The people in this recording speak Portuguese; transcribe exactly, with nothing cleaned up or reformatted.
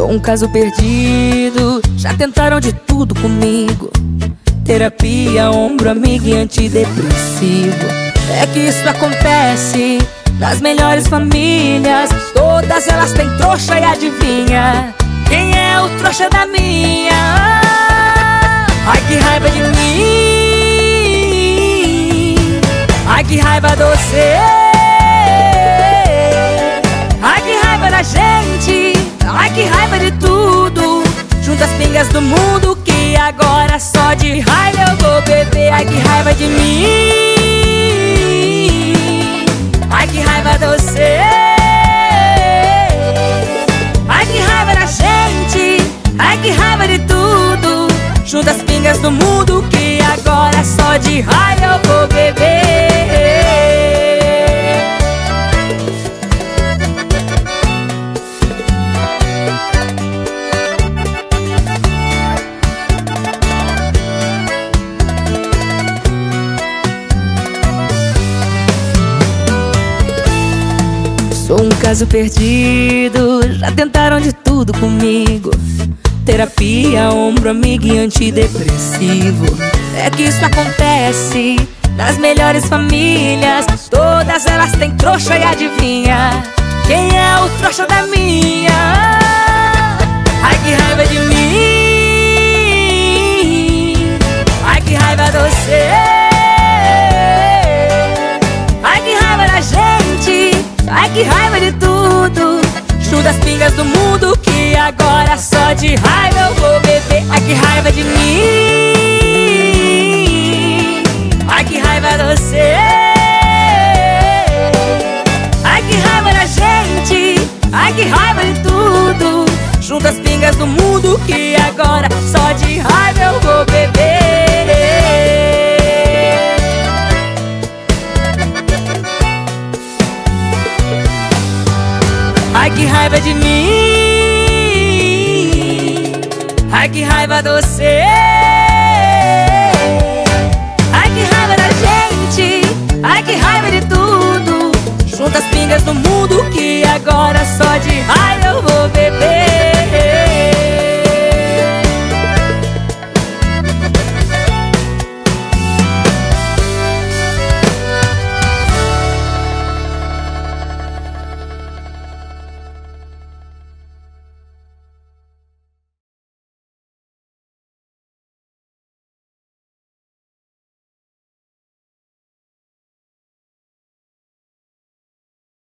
Sou um caso perdido, já tentaram de tudo comigo. Terapia, ombro amigo e antidepressivo. É que isso acontece nas melhores famílias. Todas elas têm trouxa e adivinha quem é o trouxa da minha? Ai, que raiva de mim. Ai, que raiva de você. Ai, que raiva da gente. Ai, que raiva de tudo. Junta as pingas do mundo que agora só de raiva eu vou beber. Ai, que raiva de mim. Ai, que raiva de você. Ai, que raiva da gente. Ai, que raiva de tudo. Junta as pingas do mundo que agora só de raiva eu vou beber. Sou um caso perdido, já tentaram de tudo comigo. Terapia, ombro amigo e antidepressivo. É que isso acontece nas melhores famílias. Todas elas têm trouxa e adivinha quem é o trouxa da minha? Ai, que raiva de mim. Ai, que raiva de você. Ai, que raiva da gente. Ai, que raiva de tudo. Junta as pingas do mundo que agora só de raiva eu vou beber. Ai, que raiva de mim. Ai, que raiva de você. Ai, que raiva da gente. Ai, que raiva de tudo. Junta as pingas do mundo que agora só de raiva eu vou beber. Ai, que raiva de mim. Ai, que raiva de você. Ai, que raiva da gente. Ai, que raiva de tudo. Junta as pingas do mundo que agora só de raiva eu vou beber.